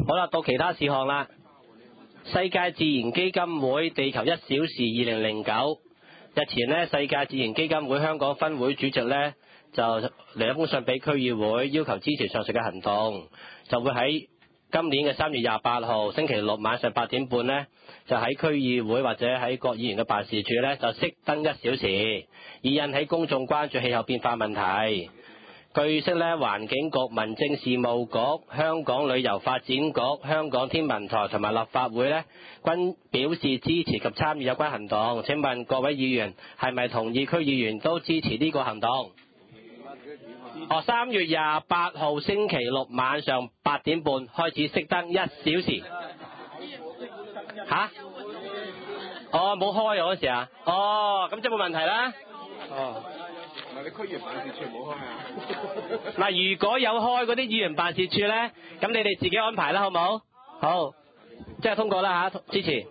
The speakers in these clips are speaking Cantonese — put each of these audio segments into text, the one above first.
好啦，到其他事項啦。世界自然基金會地球1小時2009，日前呢，世界自然基金會香港分會主席呢，就嚟咗封信俾區議會，要求支持上述嘅行動，就會喺今年嘅3月28號星期六晚上8點半呢，就喺區議會或者喺各議員嘅辦事處呢，就熄燈1小時，以引起公眾關注氣候變化問題。據悉呢，環境局、民政事務局、香港旅遊發展局、香港天文台同埋立法會呢，均表示支持及參與有關行動。請問各位議員係咪同意區議員都支持呢個行動？3月28號星期六晚上8點半開始熄燈1小時。冇開嗰時啊？咁即係冇問題啦。 你區議員辦事處冇開啊？ 嗱，如果有開嗰啲議員辦事處咧，咁你哋自己安排啦，好冇？好，即係通過啦嚇，支持。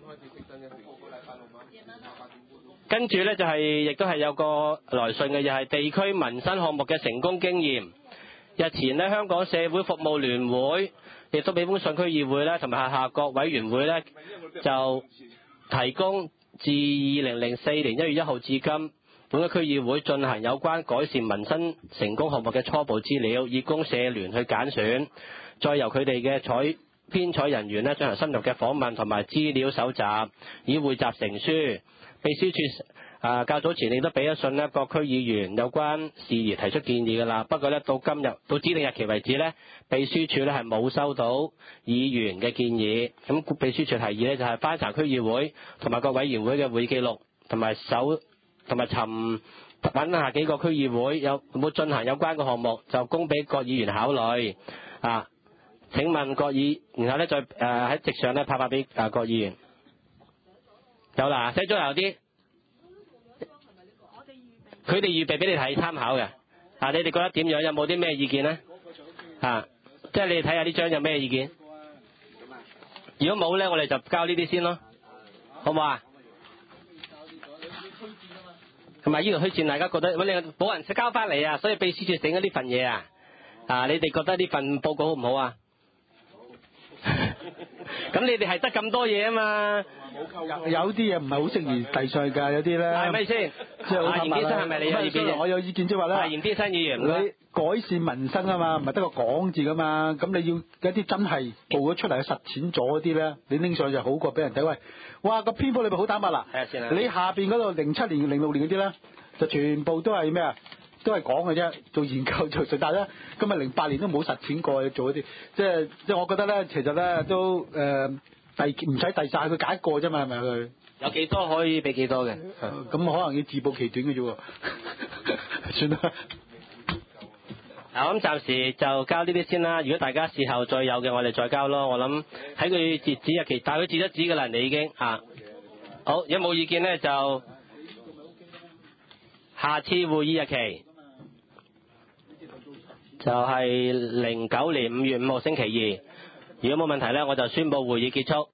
跟住咧就係亦都係有個來信嘅，又係地區民生項目嘅成功經驗。日前呢，香港社會服務聯會亦都俾封信區議會咧，同埋下各委員會咧，就提供自2004年1月1號至今，本區區議會進行有關改善民生成功項目嘅初步資料，以供社聯去揀選，再由佢哋嘅編採人員咧進行深入嘅訪問同埋資料搜集，以匯集成書。秘書處較早前亦都俾咗信咧，各區議員有關事宜提出建議㗎啦。不過咧，到今日到指定日期為止咧，秘書處咧係冇收到議員嘅建議。咁秘書處提議咧就係翻查區議會同埋各委員會嘅會議記錄，同埋揾下幾個區議會有冇進行有關嘅項目，就供俾各議員考慮。請問各議，然後咧再喺席上咧派俾各議員。有啦，寫咗有啲，佢哋預備俾你睇參考嘅。你哋覺得點樣？有冇啲咩意見呢？即係你哋睇下呢張有咩意見？如果冇咧，我哋就交呢啲先咯，好唔好啊？同埋呢度推薦，大家覺得你冇人交翻嚟啊，所以秘書處整咗呢份嘢啊。你哋覺得呢份報告好唔好啊？咁你哋係得咁多嘢啊嘛。 有啲嘢唔係好適宜遞上去㗎，有啲咧。係咪先？即係嚴先生係咪你有意見？ 我有意見即係話咧。 嚴先生議員。 你改善民生啊嘛，唔係得個講字㗎嘛。咁你要一啲真係做咗出嚟實踐咗嗰啲咧，你拎上去就好過俾人睇。喂，哇個篇幅裏邊好坦白啦。係啊，先你下邊嗰度07年、06年嗰啲咧，就全部都係咩啊？都係講嘅啫，做研究做實，但係咧今日08年都冇實踐過做嗰啲，即係我覺得咧，其實咧都唔使遞晒，佢揀一個啫嘛，係咪佢？ 有幾多可以俾幾多嘅？ 咁可能要自暴其短嘅啫喎。算啦。 咁暫時就交呢啲先啦。如果大家事後再有嘅，我哋再交咯。我諗喺佢截止日期，但係佢截咗止㗎啦，你已經好，有冇意見咧？就下次會議日期就係09年5月5號星期二。如果冇問題咧，我就宣佈會議結束。